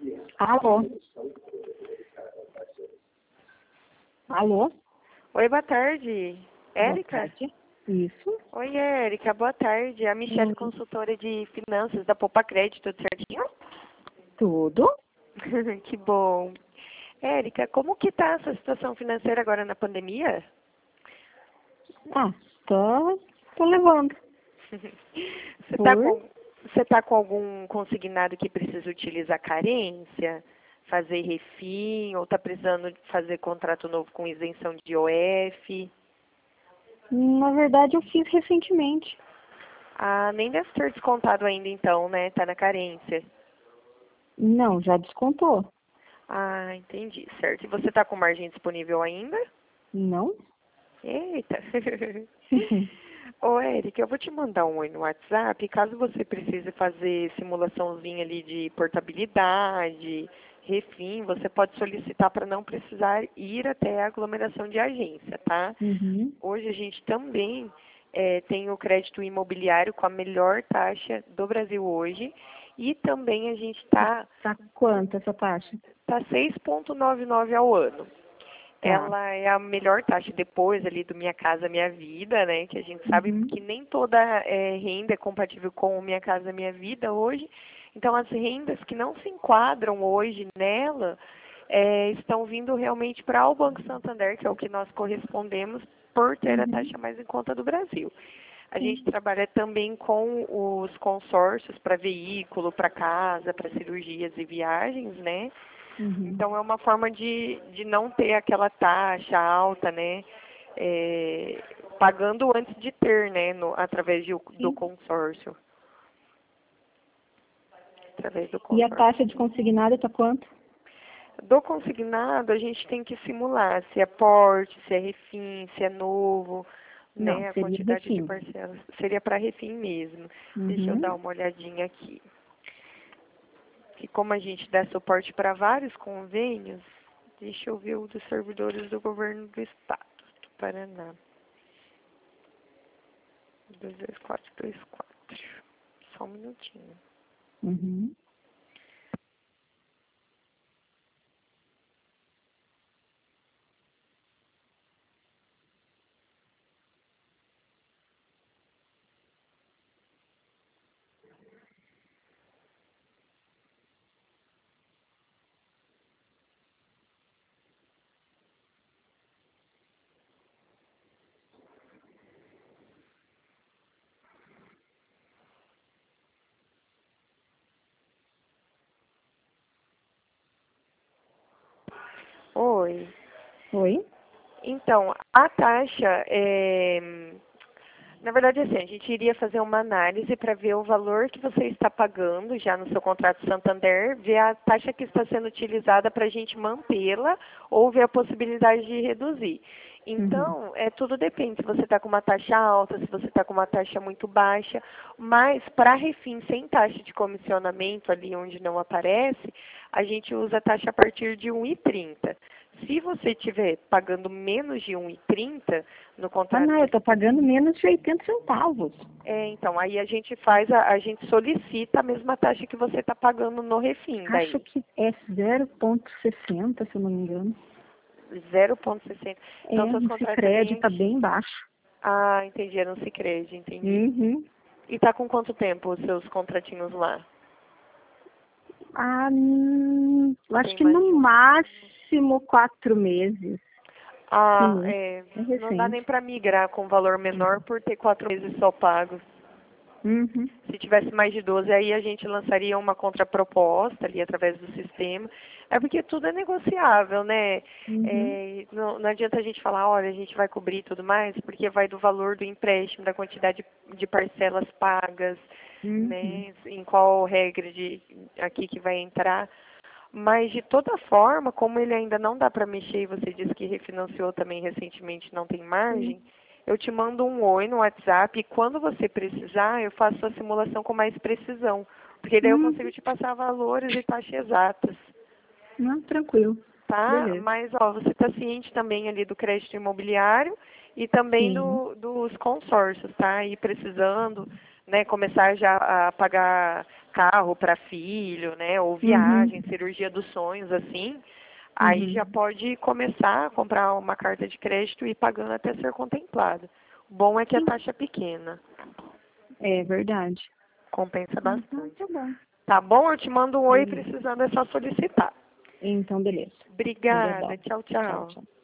Alô? Alô? Oi, boa tarde. Boa Érica? tarde. Isso? Oi, Érica, boa tarde. A Michelle, Oi. consultora de finanças da Poupa Crédito, tudo certinho? Tudo? Que bom. Érica, como que tá a sua situação financeira agora na pandemia? Ah, tô levando. Você tá Por? com, você tá com algum consignado que precisa utilizar carência, fazer refim, ou tá precisando fazer contrato novo com isenção de IOF? Na verdade, eu fiz recentemente. Ah, nem deve ter descontado ainda então, né? Tá na carência. Não, já descontou. Ah, entendi, certo. E você está com margem disponível ainda? Não? Eita. Ô, Eric, eu vou te mandar um oi no WhatsApp, caso você precise fazer simulaçãozinha ali de portabilidade, refim, você pode solicitar para não precisar ir até a aglomeração de agência, tá? Uhum. Hoje a gente também tem o crédito imobiliário com a melhor taxa do Brasil hoje e também a gente está Tá quanto essa taxa? tá 6,99 ao ano. Tá. Ela é a melhor taxa depois ali do Minha Casa Minha Vida, né? Que a gente sabe Uhum. que nem toda renda é compatível com o Minha Casa Minha Vida hoje. Então, as rendas que não se enquadram hoje nela estão vindo realmente para o Banco Santander, que é o que nós correspondemos, por ter a Uhum. taxa mais em conta do Brasil. A gente Sim. trabalha também com os consórcios para veículo, para casa, para cirurgias e viagens, né? Uhum. Então, é uma forma de não ter aquela taxa alta, né? Pagando antes de ter, né? Através do Sim. consórcio. Através do E a consórcio. taxa de consignado tá quanto? Do consignado, a gente tem que simular se é porte, se é refim, se é novo, Não, né? A seria quantidade de refim. parcelas. Seria para refim mesmo. Deixa eu Uhum. dar uma olhadinha aqui. Que como a gente dá suporte para vários convênios, deixa eu ver o dos servidores do governo do estado do Paraná. 22424. Só um minutinho. Uhum. Oi. Oi? Então, a taxa na verdade, assim, a gente iria fazer uma análise para ver o valor que você está pagando já no seu contrato Santander, ver a taxa que está sendo utilizada para a gente mantê-la ou ver a possibilidade de reduzir. Uhum. Então, tudo depende se você está com uma taxa alta, se você está com uma taxa muito baixa, mas para refim sem taxa de comissionamento ali onde não aparece, a gente usa a taxa a partir de 1,30. Se você estiver pagando menos de 1,30 no Ah, contrato. não, eu tô pagando menos de 80 centavos. Então, aí a gente a gente solicita a mesma taxa que você está pagando no refim, Acho daí. que é 0,60, se eu não me engano. 0,60. Então, É, seus no contratos é Sicredi bem tá bem antigos. baixo. Ah, entendi, era um Sicredi, entendi. Uhum. E tá com quanto tempo os seus contratinhos lá? Ah, eu acho Tem que mais de no um ano. máximo 4 meses. Ah, Sim, é não dá nem recente. para migrar com valor menor por ter 4 meses só pagos. Uhum. Se tivesse mais de 12, aí a gente lançaria uma contraproposta ali através do sistema. É porque tudo é negociável, né? Uhum. Não adianta a gente falar, olha, a gente vai cobrir e tudo mais, porque vai do valor do empréstimo, da quantidade de parcelas pagas, Uhum. né? Em qual regra aqui que vai entrar. Mas, de toda forma, como ele ainda não dá para mexer e você disse que refinanciou também recentemente, não tem Sim. margem, eu te mando um oi no WhatsApp e quando você precisar, eu faço a simulação com mais precisão. Porque daí eu consigo Uhum. te passar valores e taxas exatas, Não, tranquilo. tá? Beleza. Mas, ó, você está ciente também ali do crédito imobiliário e também Sim. dos consórcios, tá? E precisando, né, começar já a pagar carro para filho, né, ou viagem, cirurgia dos sonhos, assim, aí já pode começar a comprar uma carta de crédito e ir pagando até ser contemplado. O bom é que a taxa é pequena. É verdade. Compensa Então, bastante. tá bom. Tá bom? Eu te mando um oi, Beleza. precisando é só solicitar. Então, beleza. Obrigada. Obrigadão. Tchau, Tchau, tchau. tchau.